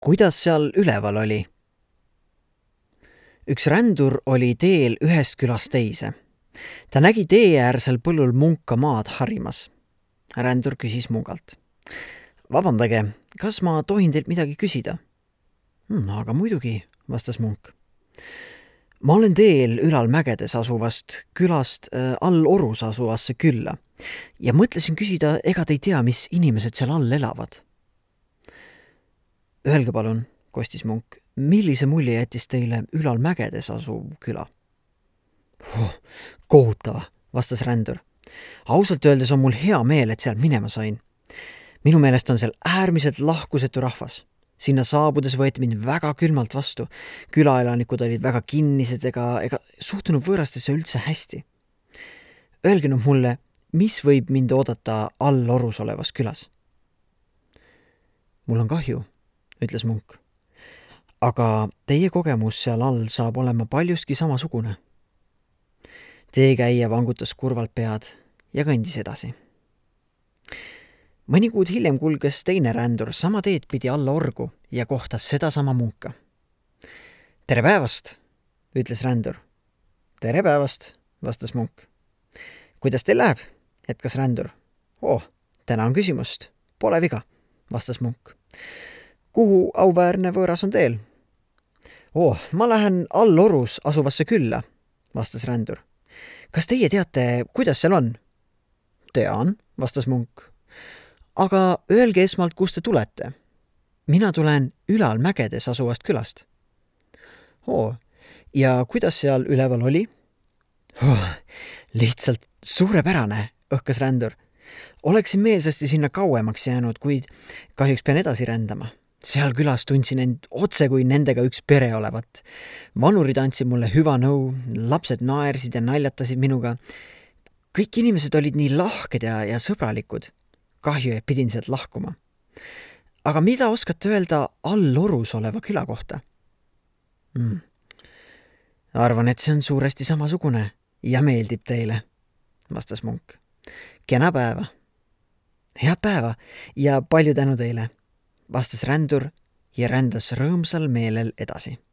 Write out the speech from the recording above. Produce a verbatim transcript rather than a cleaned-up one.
Kuidas seal üleval oli? Üks rändur oli teel ühest külast teise. Ta nägi tee äärsel põllul munka maad harimas. Rändur küsis mungalt. Vabandage, kas ma tohin teilt midagi küsida? Hmm, aga muidugi, vastas munk. Ma olen teel ülal mägedes asuvast külast äh, all orus asuvasse külla ja mõtlesin küsida, ega te ei tea, mis inimesed seal all elavad. Öelge palun, kostis munk, millise mulje jättis teile ülal mägedes asuv küla? Huh, kohutava, vastas rändur. Ausalt öeldes on mul hea meel, et seal minema sain. Minu meelest on seal äärmiselt lahkusetu rahvas. Sinna saabudes võeti mind väga külmalt vastu. Külaelanikud olid väga kinnised ega, ega suhtunud võõrastesse üldse hästi. Öelge nüüd mulle, mis võib mind oodata all orus olevas külas? Mul on kahju, ütles munk. Aga teie kogemus seal all saab olema paljustki samasugune. Teekäija vangutas kurvalt pead ja kõndis edasi. Mõni kuud hiljem kulges teine rändur sama teed pidi alla orgu ja kohtas seda sama munka. Tere päevast, ütles rändur. Tere päevast, vastas munk. Kuidas teil läheb, jätkas rändur. Oh, tänan küsimust. Pole viga, vastas munk. Kuhu auväärne võõras on teel? Oh, ma lähen all orus asuvasse külla, vastas rändur. Kas teie teate, kuidas seal on? Tean, vastas munk. Aga öelge esmalt, kust te tulete. Mina tulen ülal mägedes asuvast külast. Oo, ja kuidas seal üleval oli? Oh, lihtsalt suurepärane, õhkas rändur. Oleksin meelsasti sinna kauemaks jäänud, kuid kahjuks pean edasi rändama. Seal külas tundsin end otse kui nendega üks pere olevat. Vanurid andsid mulle hüva nõu, lapsed naersid ja naljatasid minuga. Kõik inimesed olid nii lahked ja, ja sõbralikud. Kahju, et pidin sealt lahkuma. Aga mida oskate öelda all orus oleva küla kohta? Hmm. Arvan, et see on suuresti samasugune ja meeldib teile, vastas munk. Kena päeva. Head päeva ja palju tänu teile, vastas rändur ja rändas rõõmsal meelel edasi.